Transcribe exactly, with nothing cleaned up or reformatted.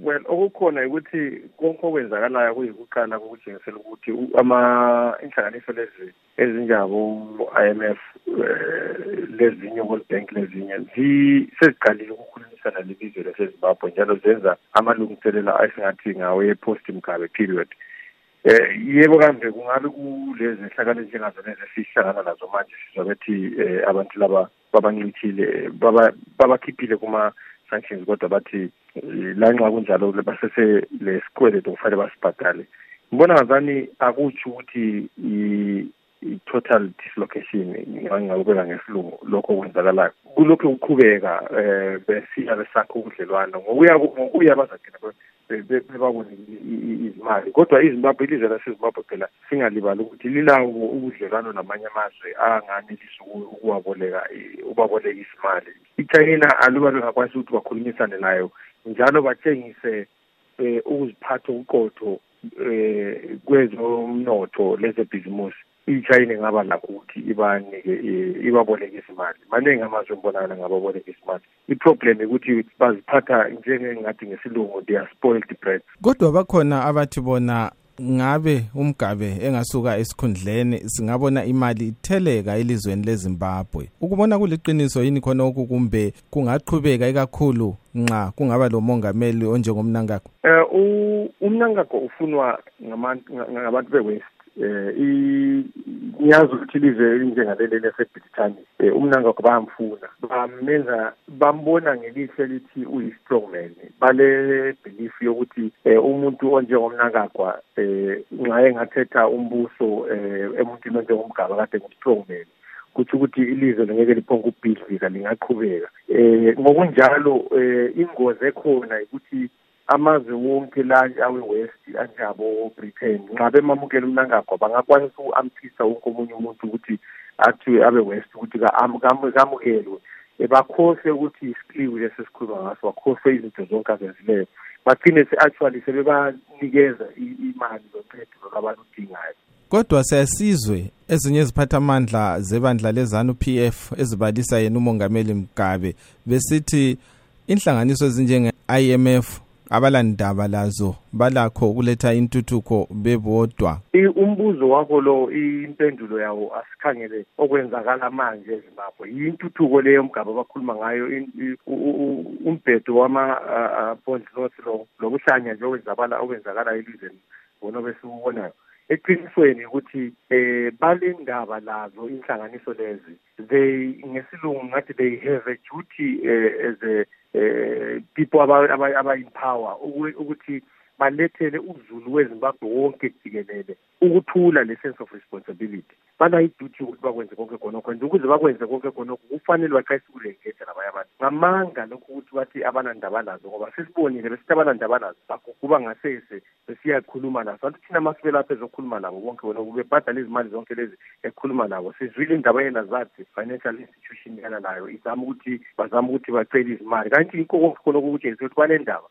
well okukhona ukuthi konke okwenzakalayo kuyikuqala kokutshengisela ukuthi ama inhlanganiso lezi ezinjabo I M F lezinye World Bank lezinye ziseziqalile ukukhulumisana lelizwe laseZimbabwe njalo zenza amalungiselelo asingathi ngawe e-post Mugabe period. Eh yebo kambe kungabe kulezi hlakalo njengazo lezi sihlangana nazo manje sizobethi abantu laba babancithile baba babakhiphile kuma sanctions kodwa bathi la nxa kunjalo basese lesikweleto kufanele basibhadale. Ngibona ngazani akuthi ukuthi i-total dislocation ngingakubeka ngesilungu lokho kwenzakala kulokho ukuqhubeka besiya besakho ubudlelwano ngokuya ngokuya bazagcina bebabone izimali kodwa iZimbabwe ilizwe laseZimbabwe phela singalibali ukuthi lilawo ubudlelwano namanye amazwe anganelisa ukuwaboleka ubaboleka izimali. iChina aluba bengakwazi ukuthi bakhulumisane nayo njalo batshengise ukuziphatha uqotho kwezomnotho lezebhizimusi. iChina ngaba lakho ukuthi ibanike ibaboleke izimali maningi amazwe ngibonana ngababoleka izimali. iproblem ukuthi baziphatha njengengathi ngesilungu they are spoiled brats. Kodwa bakhona abathi bona ngabe uMgabe engasuka esikhundleni singabona imali itheleka elizweni leZimbabwe. Ukubona kuliqiniso yini khona okukumbe kungaqhubeka ikakhulu nxa kungaba lo mongameli onjengomNangagwa? Eh uMnangagwa ufunwa ngabantu beWest. Eh iyazi ukuthi lize njengaleli laseBrithani uMnangagwa bayamfuna bamenza bambona ngelihle lithi uyi-strongman bale belief yokuthi umuntu onjengomNangagwa nxa engathetha umbuso emuntwini onjengomGaba kade ngu-strongman kuthi ukuthi ilizwe ngeke liphonke ubhidlika lingaqhubeka. Eh ngokunjalo ingozi ekhona ukuthi amazwe wonke la awe-West anjabo Britain nxa bemamukela uMnangagwa bangakwanisa uku-amphisa wonke omunye umuntu ukuthi athi abe-West ukuthi kamukelwe bakhohlwe ukuthi isikliwi lesesikhuluma ngaso bakhohlwe izinto zonke azenzileyo bagcine se-actually sebebanikeza imali zoqedo lwabantu udingayo. Kodwa siyasizwe ezinye iziphathamandla zebandla leZANU P F ezibalisa yena umongameli Mugabe besithi inhlanganiso ezinjenge I M F abalandaba lazo balakho ukuletha intuthuko bebodwa. Umbuzo wakho lo impendulo yawo asikhangele okwenzakala manje eZimbabwe intuthuko leyo Mugabe bakhuluma ngayo umbhedo wama bond notes lo lokuhlanya nje okwenzakala okwenzakala elizweni bona besubona eqinisweni ukuthi eh balendaba lazo inhlanganiso lezi they ngesilungu ngathi they have a duty uh, as a uh, people aba aba in power ukuthi balethele uzulu weZimbabwe wonke jikelele ukuthula le sense of responsibility. Bana iduty ukuthi bakwenze konke khonokho nje ukuze bakwenze konke khonokho kufanele baqayise ukulengeza nabanye abantu ngamanga lokho ukuthi bathi abanandaba lazo ngoba sesibonile besithi abanandaba lazo bakuba ngasese besiyakhuluma nazo bathi thina masibela lapha ezokhuluma nabo bonke bona kube bhadala izimali zonke lezi ekhuluma nabo sizwile indaba yena zathi financial institution yana nayo izama ukuthi bazama ukuthi bacela izimali kanti inkonko khonokho ukuthi ukuthi banendaba